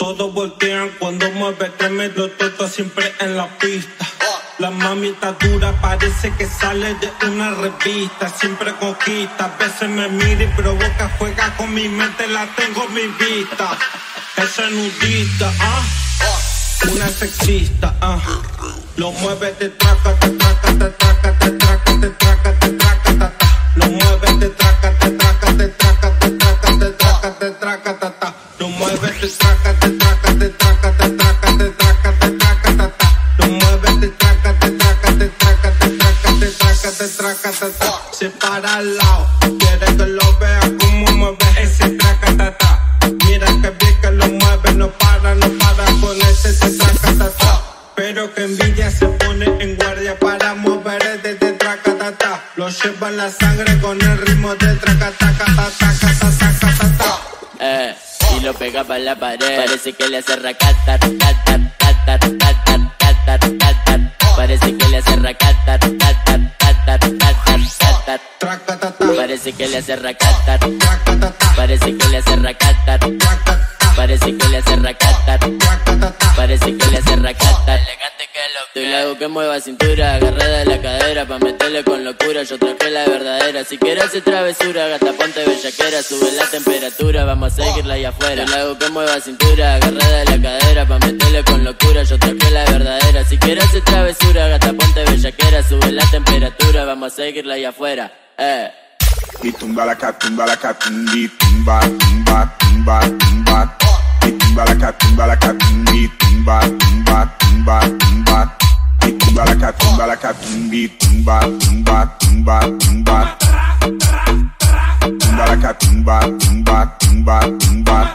Todos voltean cuando mueve tremendo toto siempre en la pista. La mami está dura, parece que sale de una revista. Siempre conquista, a veces me mira y provoca, juega con mi mente, la tengo en mi vista. Esa nudista, una sexista, lo mueve, te traca, te traca, te traca, te traca, te traca, te traca, ta, ta. Lo mueve, te traca, te traca, te traca, te traca, te traca, te traca, ta, ta. Lo mueve, te traca, te traca, te traca, te traca, te traca, te traca, ta, ta. Lo mueve, te traca, te traca, te traca, te traca, te traca, te traca, ta, ta. Se para al lado, quiere que lo vea como mueve ese traca, ta, ta. Mira que bien que lo mueve, no para con ese te traca, ta, ta. Pero que envidia se pone en guardia para mover desde traca, ta, ta. Lo lleva en la sangre con el ritmo del traca, taca, ta, taca, ta, taca, ta, ta. Y lo pega pa' la pared. Parece que le hace racata, tata, tata, tata, tata, tata. Parece que le hace racata, tata, tata, tata, tata. Traca, ta, ta. Parece que le hace racata, Traca, ta, ta. parece que le hace racata, Traca, ta, ta. parece que le hace racata, Traca, ta, ta. parece que le hace racata. Elegante que lo que le hago que mueva cintura, agarrada de la cadera pa' meterle con locura. Yo traje la verdadera. Si quieres hacer travesura, gata ponte bellaquera, sube la temperatura, vamos a seguirla ahí afuera. Yo le hago que mueva cintura, agarrada de la cadera pa' meterle con locura. Yo traje la verdadera. Si quieres hacer travesura, gata ponte bellaquera, sube la temperatura, vamos a seguirla ahí afuera. Y tumba la catumbi, tumba, tumba, tumba, tumba. Y tumba la catumbi, tumba, tumba, tumba, tumba. Y tumba la catumbi, tumba, tumba, tumba, tumba. Tumba la catumba, tumba, tumba, tumba.